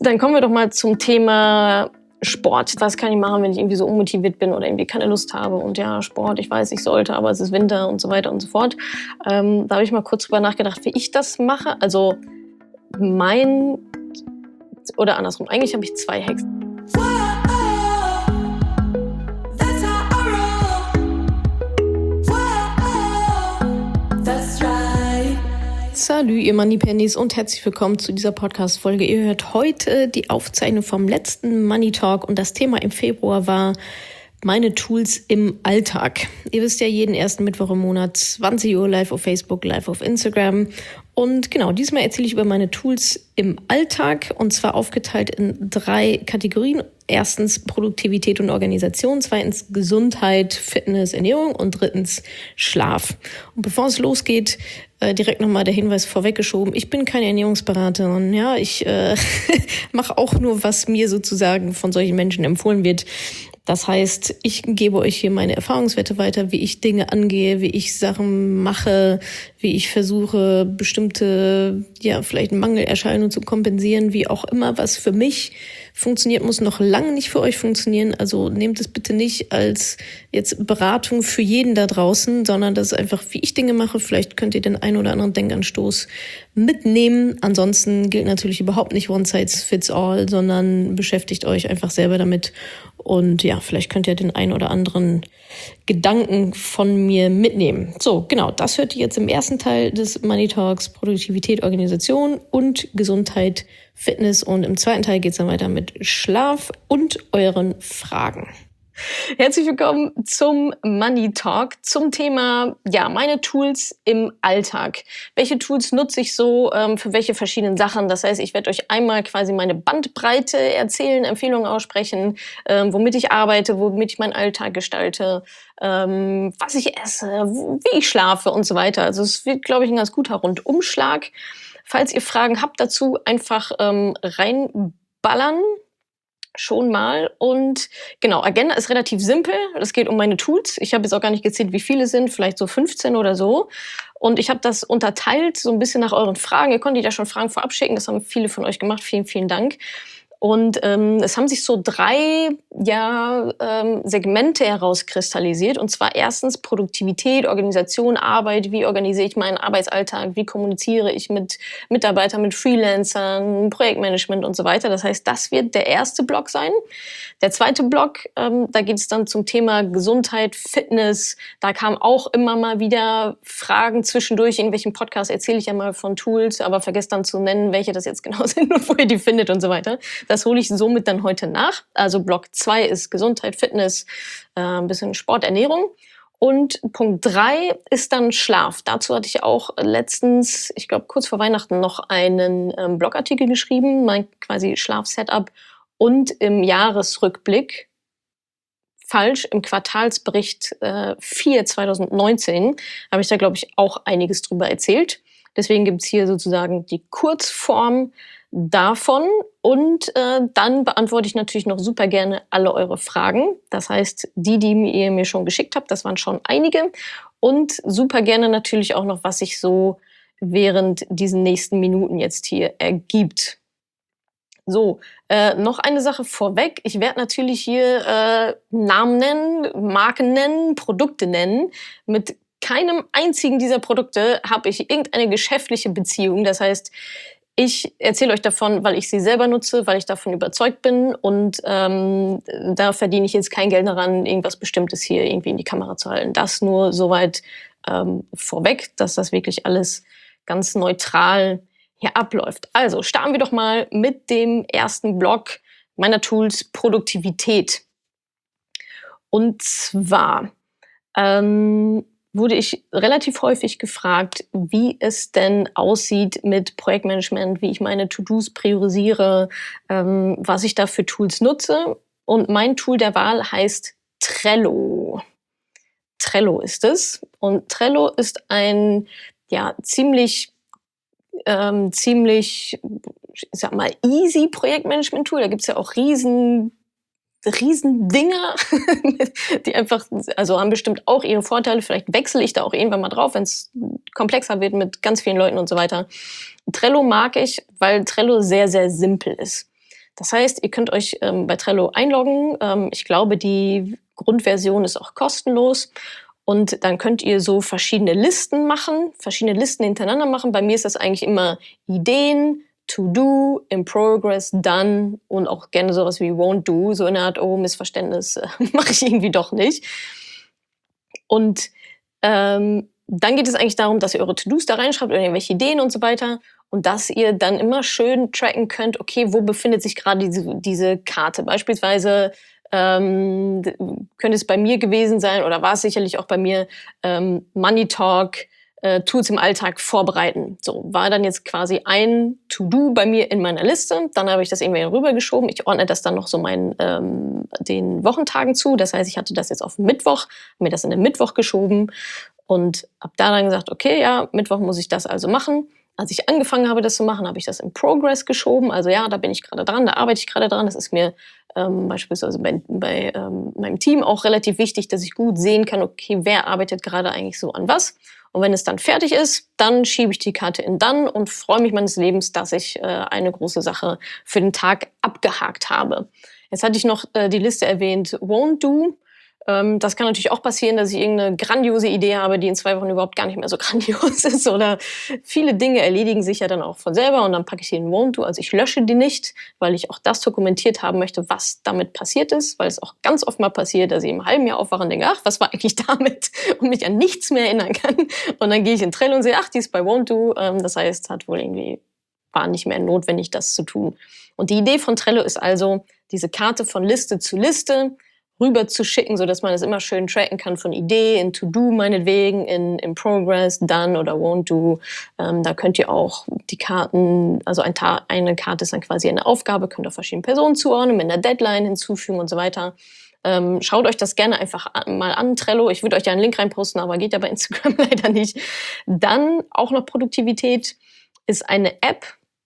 Dann kommen wir doch mal zum Thema Sport. Was kann ich machen, wenn ich irgendwie so unmotiviert bin oder irgendwie keine Lust habe? Und ja, Sport, ich weiß, ich sollte, aber es ist Winter und so weiter und so fort. Da habe ich mal kurz drüber nachgedacht, wie ich das mache. Also oder andersrum, eigentlich habe ich 2 Hacks. Salü, ihr Moneypennies und herzlich willkommen zu dieser Podcast-Folge. Ihr hört heute die Aufzeichnung vom letzten Money Talk und das Thema im Februar war meine Tools im Alltag. Ihr wisst ja, jeden ersten Mittwoch im Monat 20 Uhr live auf Facebook, live auf Instagram. Und genau, diesmal erzähle ich über meine Tools im Alltag und zwar aufgeteilt in 3 Kategorien. Erstens Produktivität und Organisation, zweitens Gesundheit, Fitness, Ernährung und drittens Schlaf. Und bevor es losgeht, direkt nochmal der Hinweis vorweggeschoben. Ich bin keine Ernährungsberaterin. Ja, ich mache auch nur, was mir sozusagen von solchen Menschen empfohlen wird. Das heißt, ich gebe euch hier meine Erfahrungswerte weiter, wie ich Dinge angehe, wie ich Sachen mache, wie ich versuche, bestimmte, vielleicht Mangelerscheinungen zu kompensieren, wie auch immer, was für mich funktioniert, muss noch lange nicht für euch funktionieren. Also nehmt es bitte nicht als jetzt Beratung für jeden da draußen, sondern das ist einfach, wie ich Dinge mache. Vielleicht könnt ihr den einen oder anderen Denkanstoß mitnehmen. Ansonsten gilt natürlich überhaupt nicht one size fits all, sondern beschäftigt euch einfach selber damit. Und ja, vielleicht könnt ihr den einen oder anderen Gedanken von mir mitnehmen. So, genau, das hört ihr jetzt im ersten Teil des Money Talks, Produktivität, Organisation und Gesundheit, Fitness. Und im zweiten Teil geht es dann weiter mit Schlaf und euren Fragen. Herzlich willkommen zum Money Talk, zum Thema, meine Tools im Alltag. Welche Tools nutze ich so für welche verschiedenen Sachen? Das heißt, ich werde euch einmal quasi meine Bandbreite erzählen, Empfehlungen aussprechen, womit ich arbeite, womit ich meinen Alltag gestalte, was ich esse, wie ich schlafe und so weiter. Also es wird, glaube ich, ein ganz guter Rundumschlag. Falls ihr Fragen habt dazu, einfach reinballern. Schon mal. Und genau, Agenda ist relativ simpel. Es geht um meine Tools. Ich habe jetzt auch gar nicht gezählt, wie viele es sind, vielleicht so 15 oder so. Und ich habe das unterteilt so ein bisschen nach euren Fragen. Ihr konntet ja schon Fragen vorab schicken. Das haben viele von euch gemacht. Vielen, vielen Dank. Und es haben sich so 3 Segmente herauskristallisiert. Und zwar erstens Produktivität, Organisation, Arbeit. Wie organisiere ich meinen Arbeitsalltag? Wie kommuniziere ich mit Mitarbeitern, mit Freelancern, Projektmanagement und so weiter. Das heißt, das wird der erste Block sein. Der zweite Block, da geht es dann zum Thema Gesundheit, Fitness. Da kamen auch immer mal wieder Fragen zwischendurch. In welchem Podcast erzähle ich ja mal von Tools, aber vergesst dann zu nennen, welche das jetzt genau sind und wo ihr die findet und so weiter. Das hole ich somit dann heute nach. Also Block 2 ist Gesundheit, Fitness, ein bisschen Sport, Ernährung. Und Punkt 3 ist dann Schlaf. Dazu hatte ich auch letztens, ich glaube kurz vor Weihnachten, noch einen Blogartikel geschrieben, mein quasi Schlaf-Setup. Und im Jahresrückblick, im Quartalsbericht 4 2019, habe ich da, glaube ich, auch einiges drüber erzählt. Deswegen gibt es hier sozusagen die Kurzform davon. Und dann beantworte ich natürlich noch super gerne alle eure Fragen. Das heißt, die ihr mir schon geschickt habt, das waren schon einige. Und super gerne natürlich auch noch, was sich so während diesen nächsten Minuten jetzt hier ergibt. So, noch eine Sache vorweg. Ich werde natürlich hier Namen nennen, Marken nennen, Produkte nennen. Mit keinem einzigen dieser Produkte habe ich irgendeine geschäftliche Beziehung. Das heißt, ich erzähle euch davon, weil ich sie selber nutze, weil ich davon überzeugt bin. Und da verdiene ich jetzt kein Geld daran, irgendwas Bestimmtes hier irgendwie in die Kamera zu halten. Das nur soweit vorweg, dass das wirklich alles ganz neutral hier abläuft. Also starten wir doch mal mit dem ersten Block meiner Tools Produktivität. Und zwar wurde ich relativ häufig gefragt, wie es denn aussieht mit Projektmanagement, wie ich meine To-Dos priorisiere, was ich da für Tools nutze. Und mein Tool der Wahl heißt Trello. Trello ist es. Und Trello ist ein ziemlich, ich sag mal, easy Projektmanagement-Tool. Da gibt's ja auch riesen Dinger, die einfach, also haben bestimmt auch ihre Vorteile. Vielleicht wechsle ich da auch irgendwann mal drauf, wenn es komplexer wird mit ganz vielen Leuten und so weiter. Trello mag ich, weil Trello sehr, sehr simpel ist. Das heißt, ihr könnt euch bei Trello einloggen. Ich glaube, die Grundversion ist auch kostenlos. Und dann könnt ihr so verschiedene Listen machen, verschiedene Listen hintereinander machen. Bei mir ist das eigentlich immer Ideen, To Do, In Progress, Done und auch gerne sowas wie Won't Do, so in der Art, oh, Missverständnis, mache ich irgendwie doch nicht. Und dann geht es eigentlich darum, dass ihr eure To-Dos da reinschreibt oder irgendwelche Ideen und so weiter und dass ihr dann immer schön tracken könnt, okay, wo befindet sich gerade diese Karte? Beispielsweise könnte es bei mir gewesen sein oder war es sicherlich auch bei mir, Money Talk, Tools im Alltag vorbereiten. So, war dann jetzt quasi ein To-Do bei mir in meiner Liste. Dann habe ich das irgendwie rübergeschoben. Ich ordne das dann noch so den Wochentagen zu. Das heißt, ich hatte das jetzt auf Mittwoch, mir das in den Mittwoch geschoben und habe da dann gesagt, okay, ja, Mittwoch muss ich das also machen. Als ich angefangen habe, das zu machen, habe ich das in Progress geschoben. Also ja, da bin ich gerade dran, da arbeite ich gerade dran. Das ist mir beispielsweise bei meinem Team auch relativ wichtig, dass ich gut sehen kann, okay, wer arbeitet gerade eigentlich so an was. Und wenn es dann fertig ist, dann schiebe ich die Karte in Done und freue mich meines Lebens, dass ich eine große Sache für den Tag abgehakt habe. Jetzt hatte ich noch die Liste erwähnt, Won't Do. Das kann natürlich auch passieren, dass ich irgendeine grandiose Idee habe, die in 2 Wochen überhaupt gar nicht mehr so grandios ist. Oder viele Dinge erledigen sich ja dann auch von selber und dann packe ich die in Won't Do. Also ich lösche die nicht, weil ich auch das dokumentiert haben möchte, was damit passiert ist. Weil es auch ganz oft mal passiert, dass ich im halben Jahr aufwache und denke, ach, was war eigentlich damit? Und mich an nichts mehr erinnern kann. Und dann gehe ich in Trello und sehe, ach, die ist bei Won't Do. Das heißt, war nicht mehr notwendig, das zu tun. Und die Idee von Trello ist also, diese Karte von Liste zu Liste rüber zu schicken, sodass man es immer schön tracken kann von Idee in To-Do meinetwegen, in Progress, Done oder Won't Do. Da könnt ihr auch die Karten, also eine Karte ist dann quasi eine Aufgabe, könnt ihr verschiedene Personen zuordnen, mit einer Deadline hinzufügen und so weiter. Schaut euch das gerne einfach mal an, Trello. Ich würde euch ja einen Link reinposten, aber geht ja bei Instagram leider nicht. Dann auch noch Produktivität ist eine App,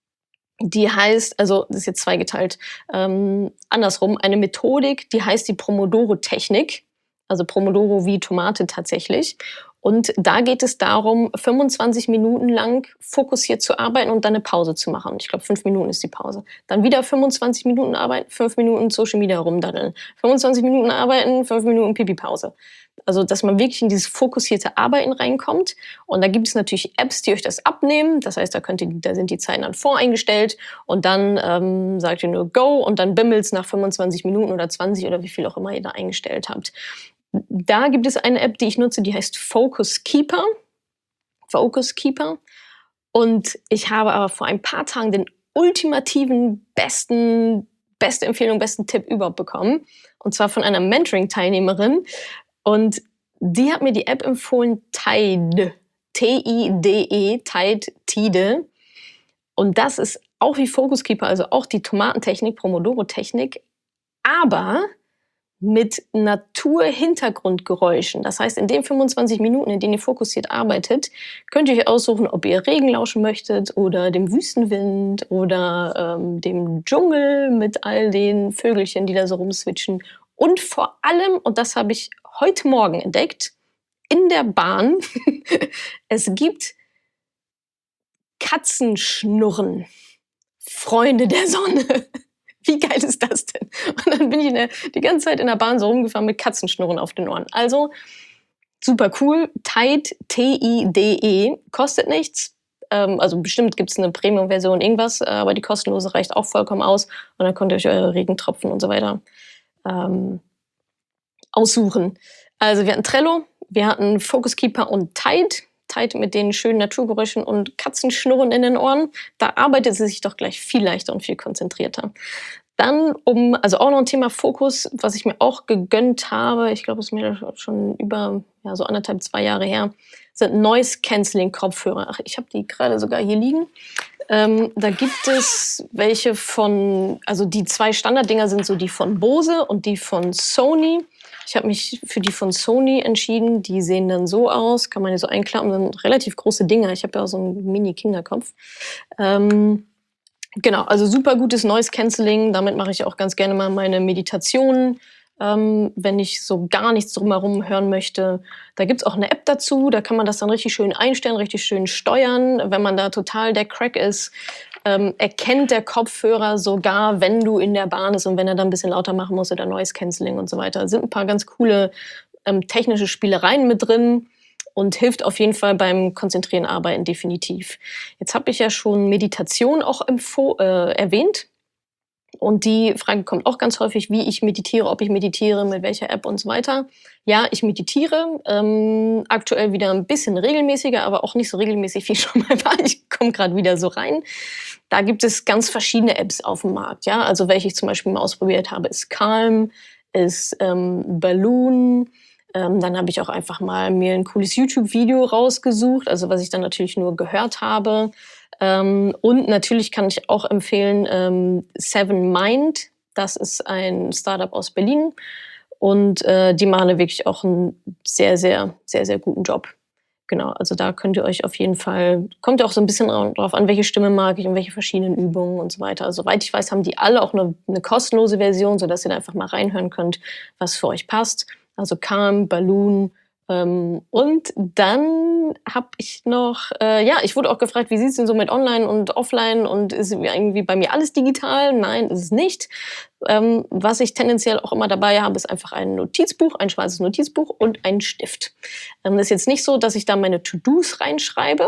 die heißt, also das ist jetzt zweigeteilt, andersrum, eine Methodik, die heißt die Pomodoro-Technik, also Pomodoro wie Tomate tatsächlich. Und da geht es darum, 25 Minuten lang fokussiert zu arbeiten und dann eine Pause zu machen. Ich glaube, 5 Minuten ist die Pause. Dann wieder 25 Minuten arbeiten, 5 Minuten Social Media rumdaddeln. 25 Minuten arbeiten, 5 Minuten Pipi-Pause. Also, dass man wirklich in dieses fokussierte Arbeiten reinkommt. Und da gibt es natürlich Apps, die euch das abnehmen. Das heißt, da sind die Zeiten dann voreingestellt. Und dann sagt ihr nur Go und dann bimmelt's nach 25 Minuten oder 20 oder wie viel auch immer ihr da eingestellt habt. Da gibt es eine App, die ich nutze, die heißt Focus Keeper. Focus Keeper. Und ich habe aber vor ein paar Tagen den ultimativen beste Empfehlung, besten Tipp überhaupt bekommen. Und zwar von einer Mentoring-Teilnehmerin. Und die hat mir die App empfohlen, Tide. T-I-D-E, Tide. Und das ist auch wie Focus Keeper, also auch die Tomatentechnik, Pomodoro-Technik, aber mit Natur-Hintergrundgeräuschen. Das heißt, in den 25 Minuten, in denen ihr fokussiert arbeitet, könnt ihr euch aussuchen, ob ihr Regen lauschen möchtet oder dem Wüstenwind oder dem Dschungel mit all den Vögelchen, die da so rumswitchen. Und vor allem, und das habe ich heute Morgen entdeckt, in der Bahn, es gibt Katzenschnurren. Freunde der Sonne. Wie geil ist das denn? Und dann bin ich die ganze Zeit in der Bahn so rumgefahren mit Katzenschnurren auf den Ohren. Also super cool. Tide, T-I-D-E, kostet nichts. Also bestimmt gibt es eine Premium-Version, irgendwas, aber die kostenlose reicht auch vollkommen aus. Und dann könnt ihr euch eure Regentropfen und so weiter aussuchen. Also wir hatten Trello, wir hatten Focus Keeper und Tide. Tide mit den schönen Naturgeräuschen und Katzenschnurren in den Ohren. Da arbeitet sie sich doch gleich viel leichter und viel konzentrierter. Dann also auch noch ein Thema Fokus, was ich mir auch gegönnt habe, ich glaube, es ist mir schon über so 1,5, 2 Jahre her, sind Noise-Canceling-Kopfhörer. Ach, ich habe die gerade sogar hier liegen. Da gibt es welche also die 2 Standarddinger sind so die von Bose und die von Sony. Ich habe mich für die von Sony entschieden. Die sehen dann so aus, kann man hier so einklappen, sind relativ große Dinger. Ich habe ja auch so einen Mini-Kinderkopf. Genau, also super gutes Noise Cancelling. Damit mache ich auch ganz gerne mal meine Meditationen, wenn ich so gar nichts drumherum hören möchte. Da gibt's auch eine App dazu, da kann man das dann richtig schön einstellen, richtig schön steuern, wenn man da total der Crack ist. erkennt der Kopfhörer sogar, wenn du in der Bahn bist und wenn er dann ein bisschen lauter machen muss oder Noise Cancelling und so weiter. Da sind ein paar ganz coole technische Spielereien mit drin und hilft auf jeden Fall beim Konzentrieren, Arbeiten definitiv. Jetzt habe ich ja schon Meditation auch erwähnt. Und die Frage kommt auch ganz häufig, wie ich meditiere, ob ich meditiere, mit welcher App und so weiter. Ja, ich meditiere, aktuell wieder ein bisschen regelmäßiger, aber auch nicht so regelmäßig, wie ich schon mal war. Ich komme gerade wieder so rein. Da gibt es ganz verschiedene Apps auf dem Markt. Ja? Also welche ich zum Beispiel mal ausprobiert habe, ist Calm, ist Balloon. Dann habe ich auch einfach mal mir ein cooles YouTube-Video rausgesucht, also was ich dann natürlich nur gehört habe. Und natürlich kann ich auch empfehlen Seven Mind. Das ist ein Startup aus Berlin. Und die machen wirklich auch einen sehr, sehr, sehr, sehr guten Job. Genau, also da könnt ihr euch auf jeden Fall, kommt ja auch so ein bisschen drauf an, welche Stimme mag ich und welche verschiedenen Übungen und so weiter. Also, soweit ich weiß, haben die alle auch eine kostenlose Version, sodass ihr da einfach mal reinhören könnt, was für euch passt. Also Calm, Balloon. Und dann habe ich noch, ja, ich wurde auch gefragt, wie sieht es denn so mit Online und Offline und ist irgendwie bei mir alles digital? Nein, ist es nicht. Was ich tendenziell auch immer dabei habe, ist einfach ein Notizbuch, ein schwarzes Notizbuch und ein Stift. Das ist jetzt nicht so, dass ich da meine To-Dos reinschreibe.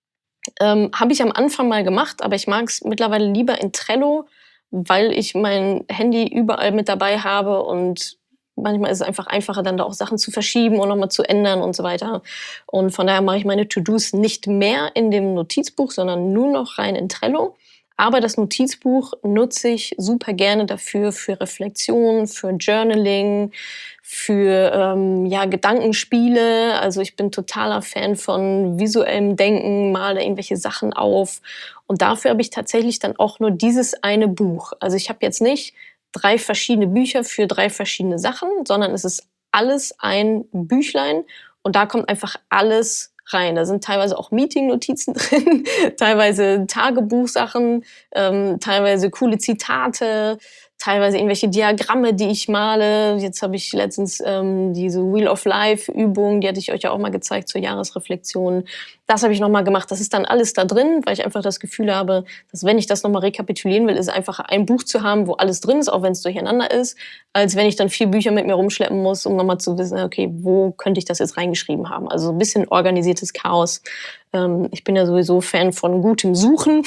Habe ich am Anfang mal gemacht, aber ich mag es mittlerweile lieber in Trello, weil ich mein Handy überall mit dabei habe und manchmal ist es einfach einfacher, dann da auch Sachen zu verschieben und nochmal zu ändern und so weiter. Und von daher mache ich meine To-Dos nicht mehr in dem Notizbuch, sondern nur noch rein in Trello. Aber das Notizbuch nutze ich super gerne dafür, für Reflexion, für Journaling, für ja, Gedankenspiele. Also ich bin totaler Fan von visuellem Denken, male irgendwelche Sachen auf. Und dafür habe ich tatsächlich dann auch nur dieses eine Buch. Also ich habe jetzt nicht 3 verschiedene Bücher für 3 verschiedene Sachen, sondern es ist alles ein Büchlein und da kommt einfach alles rein. Da sind teilweise auch Meeting-Notizen drin, teilweise Tagebuchsachen, teilweise coole Zitate, teilweise irgendwelche Diagramme, die ich male. Jetzt habe ich letztens diese Wheel of Life-Übung, die hatte ich euch ja auch mal gezeigt zur Jahresreflexion. Das habe ich nochmal gemacht. Das ist dann alles da drin, weil ich einfach das Gefühl habe, dass wenn ich das nochmal rekapitulieren will, ist es einfacher, ein Buch zu haben, wo alles drin ist, auch wenn es durcheinander ist, als wenn ich dann 4 Bücher mit mir rumschleppen muss, um nochmal zu wissen, okay, wo könnte ich das jetzt reingeschrieben haben? Also ein bisschen organisiertes Chaos. Ich bin ja sowieso Fan von gutem Suchen.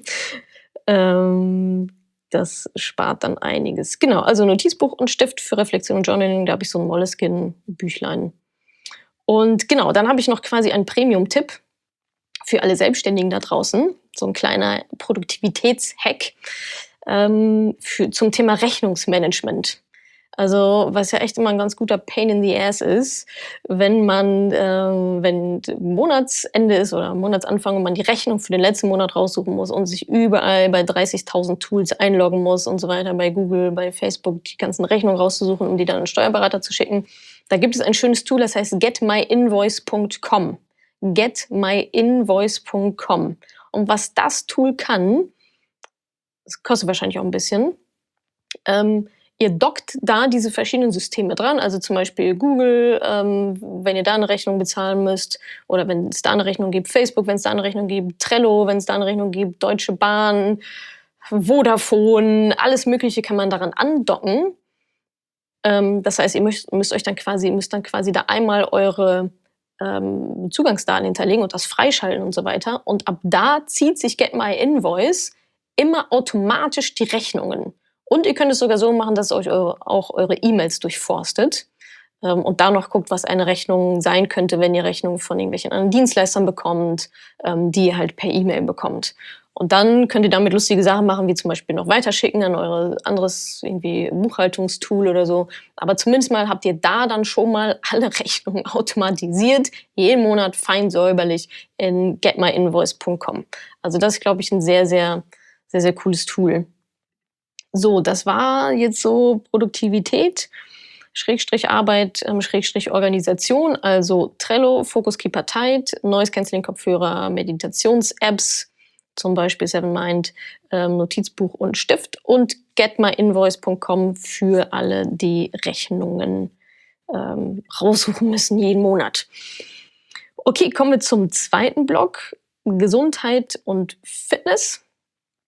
Das spart dann einiges. Genau, also Notizbuch und Stift für Reflexion und Journaling, da habe ich so ein Moleskine-Büchlein. Und genau, dann habe ich noch quasi einen Premium-Tipp für alle Selbstständigen da draußen. So ein kleiner Produktivitätshack zum Thema Rechnungsmanagement. Also was ja echt immer ein ganz guter Pain in the Ass ist, wenn wenn Monatsende ist oder Monatsanfang und man die Rechnung für den letzten Monat raussuchen muss und sich überall bei 30.000 Tools einloggen muss und so weiter, bei Google, bei Facebook die ganzen Rechnungen rauszusuchen, um die dann an den Steuerberater zu schicken. Da gibt es ein schönes Tool, das heißt getmyinvoice.com. Getmyinvoice.com. Und was das Tool kann, das kostet wahrscheinlich auch ein bisschen, ihr dockt da diese verschiedenen Systeme dran, also zum Beispiel Google, wenn ihr da eine Rechnung bezahlen müsst oder wenn es da eine Rechnung gibt, Facebook, wenn es da eine Rechnung gibt, Trello, wenn es da eine Rechnung gibt, Deutsche Bahn, Vodafone, alles Mögliche kann man daran andocken. Das heißt, ihr müsst dann quasi da einmal eure Zugangsdaten hinterlegen und das freischalten und so weiter. Und ab da zieht sich Get My Invoice immer automatisch die Rechnungen. Und ihr könnt es sogar so machen, dass es euch auch eure E-Mails durchforstet und da noch guckt, was eine Rechnung sein könnte, wenn ihr Rechnungen von irgendwelchen anderen Dienstleistern bekommt, die ihr halt per E-Mail bekommt. Und dann könnt ihr damit lustige Sachen machen, wie zum Beispiel noch weiterschicken an eure anderes irgendwie Buchhaltungstool oder so. Aber zumindest mal habt ihr da dann schon mal alle Rechnungen automatisiert, jeden Monat fein säuberlich in getmyinvoice.com. Also das ist, glaube ich, ein sehr, sehr, sehr, sehr cooles Tool. So, das war jetzt so Produktivität, Schrägstrich Arbeit, Schrägstrich Organisation, also Trello, Focus Keeper Tight, Noise Cancelling Kopfhörer, Meditations-Apps, zum Beispiel Seven Mind, Notizbuch und Stift und getmyinvoice.com für alle, die Rechnungen raussuchen müssen jeden Monat. Okay, kommen wir zum zweiten Block, Gesundheit und Fitness.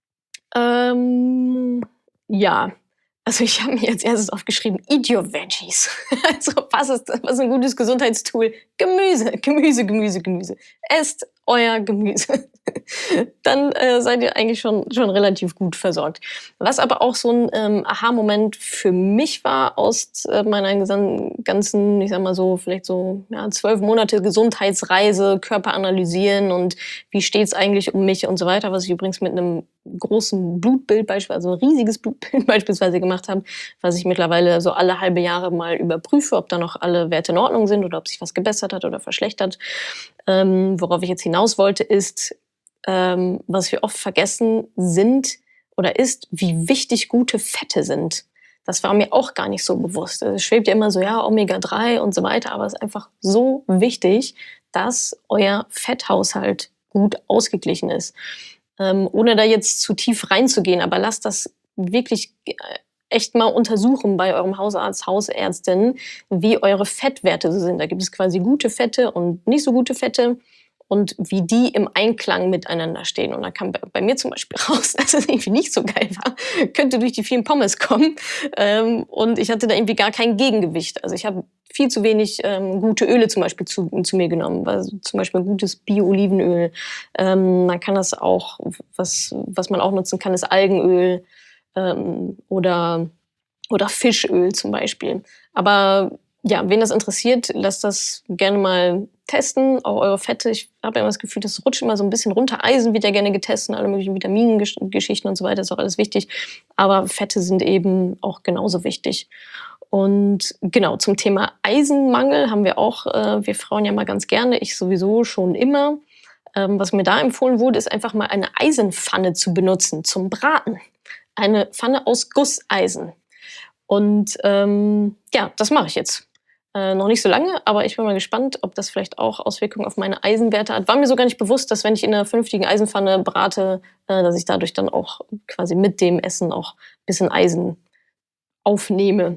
Ja, also ich habe mir als erstes aufgeschrieben, eat your veggies. Also was ist ein gutes Gesundheitstool? Gemüse, Gemüse, Gemüse, Gemüse. Esst euer Gemüse. Dann seid ihr eigentlich schon relativ gut versorgt. Was aber auch so ein Aha-Moment für mich war aus meiner ganzen, ich sag mal so, vielleicht so 12 Monate Gesundheitsreise, Körper analysieren und wie steht's eigentlich um mich und so weiter, was ich übrigens mit einem großen Blutbild beispielsweise, also ein riesiges Blutbild beispielsweise gemacht habe, was ich mittlerweile so alle halbe Jahre mal überprüfe, ob da noch alle Werte in Ordnung sind oder ob sich was gebessert hat oder verschlechtert. Worauf ich jetzt hinaus wollte, ist, was wir oft vergessen sind oder ist, wie wichtig gute Fette sind. Das war mir auch gar nicht so bewusst. Es schwebt ja immer so, ja, Omega-3 und so weiter, aber es ist einfach so wichtig, dass euer Fetthaushalt gut ausgeglichen ist. Ohne da jetzt zu tief reinzugehen, aber lasst das wirklich echt mal untersuchen bei eurem Hausarzt, Hausärztin, wie eure Fettwerte so sind. Da gibt es quasi gute Fette und nicht so gute Fette und wie die im Einklang miteinander stehen. Und da kam bei mir zum Beispiel raus, dass es irgendwie nicht so geil war. Könnte durch die vielen Pommes kommen. Und ich hatte da irgendwie gar kein Gegengewicht. Also ich habe viel zu wenig gute Öle zum Beispiel zu mir genommen. Also zum Beispiel ein gutes Bio-Olivenöl. Man kann das auch, was man auch nutzen kann, ist Algenöl oder Fischöl zum Beispiel. Aber ja, wen das interessiert, lasst das gerne mal testen, auch eure Fette. Ich habe immer das Gefühl, das rutscht immer so ein bisschen runter. Eisen wird ja gerne getestet, alle möglichen Vitamingeschichten und so weiter, ist auch alles wichtig. Aber Fette sind eben auch genauso wichtig. Und genau, zum Thema Eisenmangel haben wir auch, wir Frauen ja mal ganz gerne, ich sowieso schon immer. Was mir da empfohlen wurde, ist einfach mal eine Eisenpfanne zu benutzen zum Braten. Eine Pfanne aus Gusseisen. Und ja, das mache ich jetzt. Noch nicht so lange, aber ich bin mal gespannt, ob das vielleicht auch Auswirkungen auf meine Eisenwerte hat. War mir so gar nicht bewusst, dass wenn ich in einer vernünftigen Eisenpfanne brate, dass ich dadurch dann auch quasi mit dem Essen auch ein bisschen Eisen aufnehme.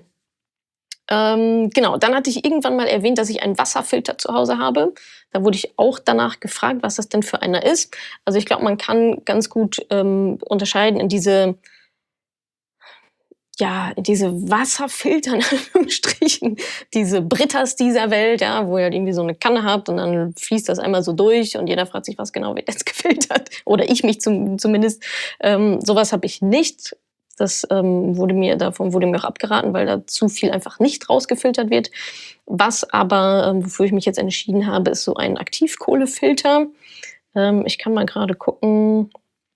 Genau, dann hatte ich irgendwann mal erwähnt, dass ich einen Wasserfilter zu Hause habe. Da wurde ich auch danach gefragt, was das denn für einer ist. Also ich glaube, man kann ganz gut unterscheiden in diese Wasserfilter, in Anführungsstrichen, diese Britas dieser Welt, ja, wo ihr halt irgendwie so eine Kanne habt und dann fließt das einmal so durch und jeder fragt sich, was genau wird jetzt gefiltert? Oder ich mich zumindest. Sowas habe ich nicht. Davon wurde mir auch abgeraten, weil da zu viel einfach nicht rausgefiltert wird. Was aber, wofür ich mich jetzt entschieden habe, ist so ein Aktivkohlefilter. Ich kann mal gerade gucken,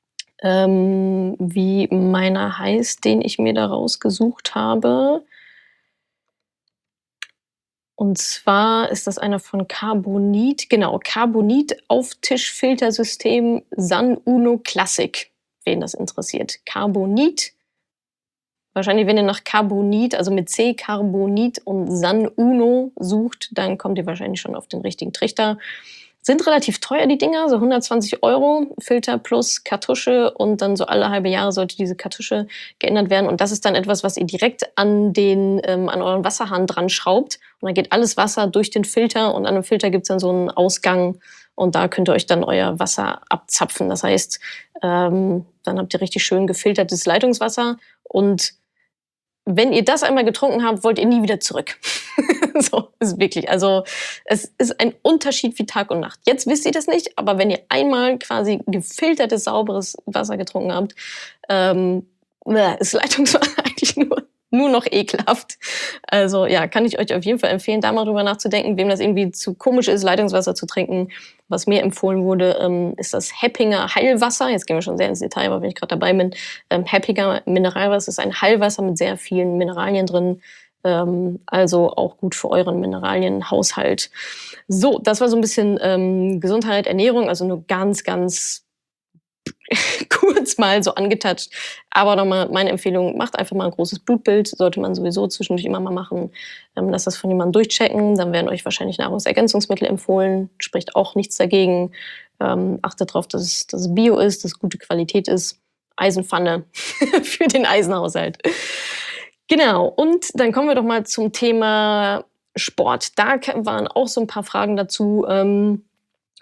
wie meiner heißt, den ich mir da rausgesucht habe. Und zwar ist das einer von Carbonit, genau, Carbonit-Auftischfiltersystem San Uno Classic, wen das interessiert. Carbonit, wahrscheinlich, wenn ihr nach Carbonit, also mit C, Carbonit und San Uno sucht, dann kommt ihr wahrscheinlich schon auf den richtigen Trichter. Sind relativ teuer, die Dinger, so 120 €, Filter plus Kartusche und dann so alle halbe Jahre sollte diese Kartusche geändert werden. Und das ist dann etwas, was ihr direkt an euren Wasserhahn dran schraubt. Und dann geht alles Wasser durch den Filter und an dem Filter gibt's dann so einen Ausgang und da könnt ihr euch dann euer Wasser abzapfen. Das heißt, dann habt ihr richtig schön gefiltertes Leitungswasser und wenn ihr das einmal getrunken habt, wollt ihr nie wieder zurück. So, ist wirklich. Also, es ist ein Unterschied wie Tag und Nacht. Jetzt wisst ihr das nicht, aber wenn ihr einmal quasi gefiltertes, sauberes Wasser getrunken habt, ist Leitungswasser eigentlich nur noch ekelhaft. Also, ja, kann ich euch auf jeden Fall empfehlen, da mal drüber nachzudenken, wem das irgendwie zu komisch ist, Leitungswasser zu trinken. Was mir empfohlen wurde, ist das Heppinger Heilwasser. Jetzt gehen wir schon sehr ins Detail, aber wenn ich gerade dabei bin. Heppinger Mineralwasser ist ein Heilwasser mit sehr vielen Mineralien drin. Also auch gut für euren Mineralienhaushalt. So, das war so ein bisschen Gesundheit, Ernährung, also nur ganz, ganz kurz mal so angetatscht. Aber nochmal meine Empfehlung, macht einfach mal ein großes Blutbild. Sollte man sowieso zwischendurch immer mal machen. Lasst das von jemandem durchchecken. Dann werden euch wahrscheinlich Nahrungsergänzungsmittel empfohlen. Spricht auch nichts dagegen. Achtet darauf, dass es Bio ist, dass es gute Qualität ist. Eisenpfanne für den Eisenhaushalt. Genau, und dann kommen wir doch mal zum Thema Sport. Da waren auch so ein paar Fragen dazu.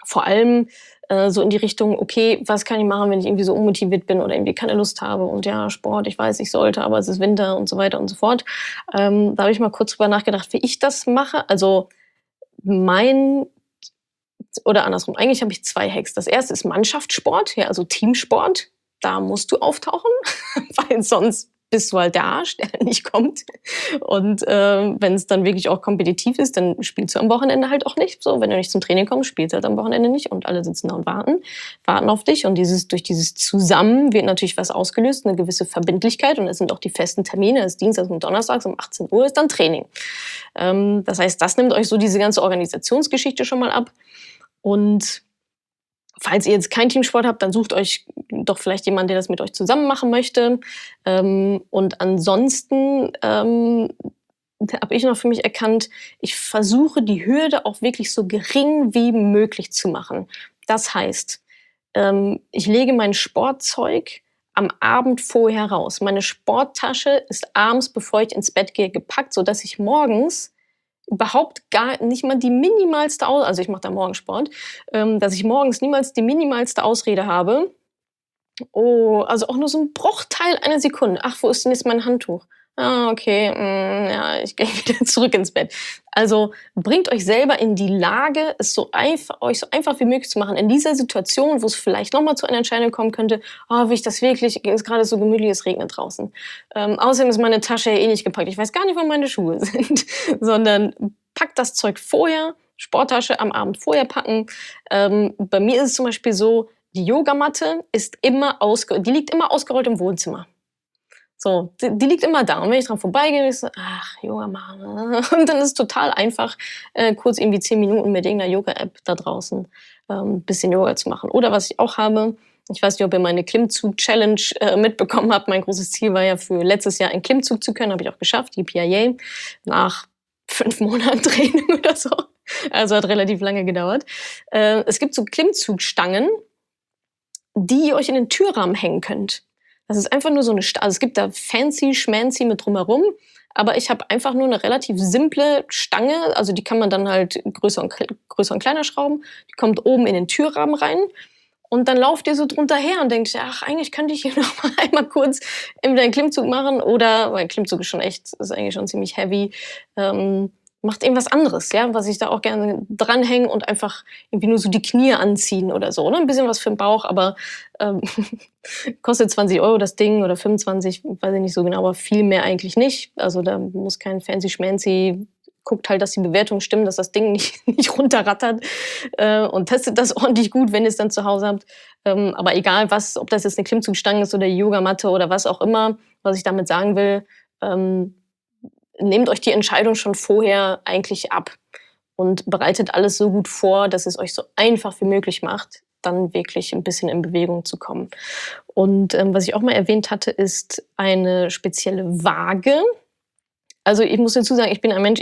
vor allem so in die Richtung, okay, was kann ich machen, wenn ich irgendwie so unmotiviert bin oder irgendwie keine Lust habe und ja, Sport, ich weiß, ich sollte, aber es ist Winter und so weiter und so fort. Da habe ich mal kurz drüber nachgedacht, wie ich das mache. Also mein oder andersrum, eigentlich habe ich 2 Hacks. Das erste ist Mannschaftssport, ja, also Teamsport. Da musst du auftauchen, weil sonst bist du halt der Arsch, der nicht kommt. Und wenn es dann wirklich auch kompetitiv ist, dann spielst du am Wochenende halt auch nicht. So, wenn du nicht zum Training kommst, spielst du halt am Wochenende nicht und alle sitzen da und warten auf dich. Und durch dieses Zusammen wird natürlich was ausgelöst, eine gewisse Verbindlichkeit. Und es sind auch die festen Termine. Es ist Dienstags und Donnerstags um 18 Uhr ist dann Training. Das heißt, das nimmt euch so diese ganze Organisationsgeschichte schon mal ab. Und falls ihr jetzt keinen Teamsport habt, dann sucht euch doch vielleicht jemanden, der das mit euch zusammen machen möchte. Und ansonsten habe ich noch für mich erkannt, ich versuche die Hürde auch wirklich so gering wie möglich zu machen. Das heißt, ich lege mein Sportzeug am Abend vorher raus. Meine Sporttasche ist abends, bevor ich ins Bett gehe, gepackt, sodass ich morgens überhaupt gar nicht mal die minimalste also ich mache da morgens Sport, dass ich morgens niemals die minimalste Ausrede habe. Oh, also auch nur so ein Bruchteil einer Sekunde. Ach, wo ist denn jetzt mein Handtuch? Ah, okay, ja, ich gehe wieder zurück ins Bett. Also, bringt euch selber in die Lage, euch so einfach wie möglich zu machen. In dieser Situation, wo es vielleicht noch mal zu einer Entscheidung kommen könnte: „Oh, will ich das wirklich? Ist grade so gemütlich, es regnet draußen.“ Außerdem ist meine Tasche ja eh nicht gepackt. Ich weiß gar nicht, wo meine Schuhe sind. Sondern packt das Zeug vorher, Sporttasche am Abend vorher packen. Bei mir ist es zum Beispiel so, die Yogamatte die liegt immer ausgerollt im Wohnzimmer. So, die liegt immer da. Und wenn ich dran vorbeigehe, ich so, ach, Yoga machen. Und dann ist es total einfach, kurz irgendwie 10 Minuten mit irgendeiner Yoga-App da draußen bisschen Yoga zu machen. Oder was ich auch habe, ich weiß nicht, ob ihr meine Klimmzug-Challenge mitbekommen habt. Mein großes Ziel war ja für letztes Jahr einen Klimmzug zu können, habe ich auch geschafft, die PIA, nach 5 Monaten Training oder so. Also hat relativ lange gedauert. Es gibt so Klimmzugstangen, die ihr euch in den Türrahmen hängen könnt. Das ist einfach nur so eine also es gibt da fancy schmancy mit drumherum, aber ich habe einfach nur eine relativ simple Stange, also die kann man dann halt größer und kleiner schrauben. Die kommt oben in den Türrahmen rein und dann lauft ihr so drunter her und denkt: „Ach, eigentlich könnte ich hier noch mal einmal kurz entweder einen Klimmzug machen oder“ weil Klimmzug ist eigentlich schon ziemlich heavy, macht irgendwas anderes, ja, was ich da auch gerne dranhänge und einfach irgendwie nur so die Knie anziehen oder so, ne? 'N bisschen was für 'n Bauch, aber, ähm, kostet 20 € das Ding oder 25, weiß ich nicht so genau, aber viel mehr eigentlich nicht. Also, da muss kein fancy schmancy, guckt halt, dass die Bewertungen stimmen, dass das Ding nicht nicht runterrattert, und testet das ordentlich gut, wenn ihr's dann zu Hause habt. Aber egal was, ob das jetzt 'ne Klimmzugstange ist oder Yogamatte oder was auch immer, was ich damit sagen will, ähm, nehmt euch die Entscheidung schon vorher eigentlich ab und bereitet alles so gut vor, dass es euch so einfach wie möglich macht, dann wirklich ein bisschen in Bewegung zu kommen. Und, was ich auch mal erwähnt hatte, ist eine spezielle Waage. Also, ich muss dazu sagen, ich bin ein Mensch,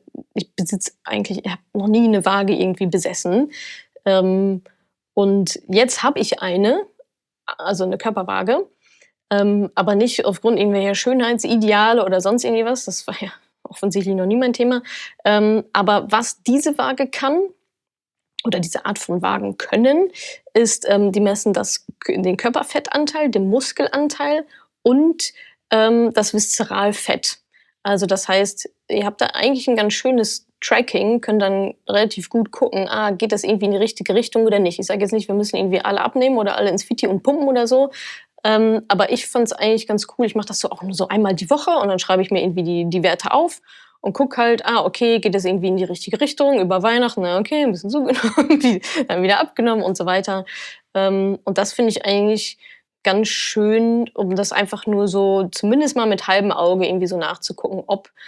ich habe noch nie eine Waage irgendwie besessen. Ähm, und jetzt habe ich eine, also eine Körperwaage, aber nicht aufgrund irgendwelcher Schönheitsideale oder sonst irgendwie was. Das war ja offensichtlich noch nie mein Thema. Aber was diese Waage kann oder diese Art von Wagen können, ist, die messen den Körperfettanteil, den Muskelanteil und das Viszeralfett. Also das heißt, ihr habt da eigentlich ein ganz schönes Tracking, könnt dann relativ gut gucken, geht das irgendwie in die richtige Richtung oder nicht. Ich sage jetzt nicht, wir müssen irgendwie alle abnehmen oder alle ins Fitti und pumpen oder so. Aber ich fand es eigentlich ganz cool. Ich mache das so auch nur so einmal die Woche und dann schreibe ich mir irgendwie die Werte auf und guck halt, okay, geht das irgendwie in die richtige Richtung über Weihnachten? Na, okay, ein bisschen zugenommen, dann wieder abgenommen und so weiter. Und das finde ich eigentlich ganz schön, um das einfach nur so zumindest mal mit halbem Auge irgendwie so nachzugucken,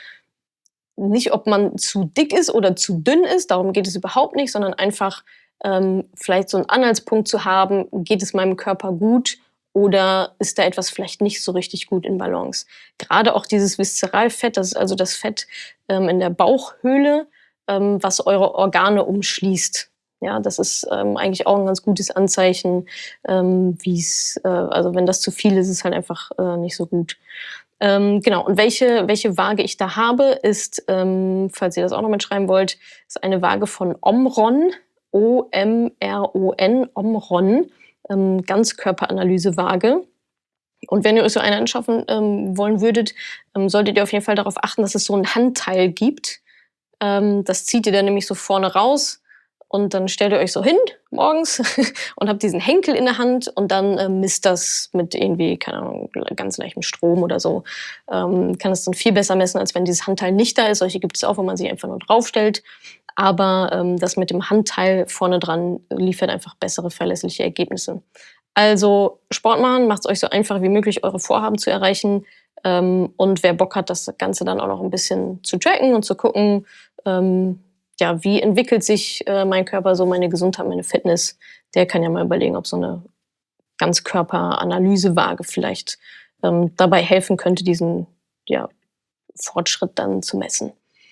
ob man zu dick ist oder zu dünn ist, darum geht es überhaupt nicht, sondern einfach vielleicht so einen Anhaltspunkt zu haben, geht es meinem Körper gut oder ist da etwas vielleicht nicht so richtig gut in Balance. Gerade auch dieses Viszeralfett, das ist also das Fett in der Bauchhöhle, was eure Organe umschließt. Ja, das ist eigentlich auch ein ganz gutes Anzeichen, also wenn das zu viel ist, ist es halt einfach nicht so gut. Genau, und welche Waage ich da habe, ist, falls ihr das auch noch mitschreiben wollt, ist eine Waage von Omron. Omron, Omron, Ganzkörperanalyse-Waage. Und wenn ihr euch so eine anschaffen wollen würdet, solltet ihr auf jeden Fall darauf achten, dass es so ein Handteil gibt. Das zieht ihr dann nämlich so vorne raus und dann stellt ihr euch so hin morgens und habt diesen Henkel in der Hand und dann misst das mit irgendwie, keine Ahnung, ganz leichtem Strom oder so. Kann es dann viel besser messen, als wenn dieses Handteil nicht da ist. Solche gibt es auch, wo man sich einfach nur draufstellt. Aber das mit dem Handteil vorne dran liefert einfach bessere, verlässliche Ergebnisse. Also Sport machen, macht es euch so einfach wie möglich, eure Vorhaben zu erreichen. Und wer Bock hat, das Ganze dann auch noch ein bisschen zu tracken und zu gucken, wie entwickelt sich mein Körper, so meine Gesundheit, meine Fitness, der kann ja mal überlegen, ob so eine Ganzkörperanalyse-Waage vielleicht dabei helfen könnte, diesen Fortschritt dann zu messen.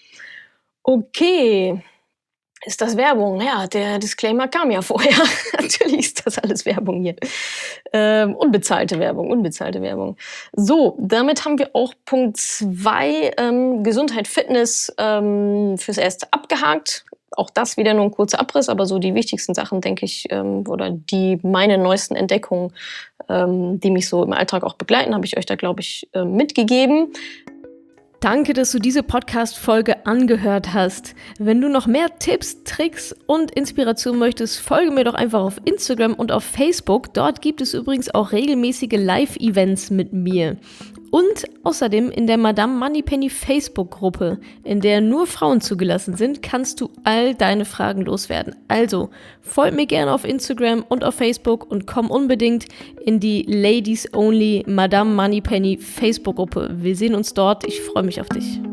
Okay. Ist das Werbung? Ja, der Disclaimer kam ja vorher. Natürlich ist das alles Werbung hier. Unbezahlte Werbung. So, damit haben wir auch Punkt 2, Gesundheit, Fitness, fürs Erste abgehakt. Auch das wieder nur ein kurzer Abriss, aber so die wichtigsten Sachen, denke ich, oder meine neuesten Entdeckungen, die mich so im Alltag auch begleiten, habe ich euch da, glaube ich, mitgegeben. Danke, dass du diese Podcast-Folge angehört hast. Wenn du noch mehr Tipps, Tricks und Inspiration möchtest, folge mir doch einfach auf Instagram und auf Facebook. Dort gibt es übrigens auch regelmäßige Live-Events mit mir. Und außerdem in der Madame Moneypenny Facebook-Gruppe, in der nur Frauen zugelassen sind, kannst du all deine Fragen loswerden. Also, folg mir gerne auf Instagram und auf Facebook und komm unbedingt in die Ladies Only Madame Moneypenny Facebook-Gruppe. Wir sehen uns dort. Ich freue mich auf dich.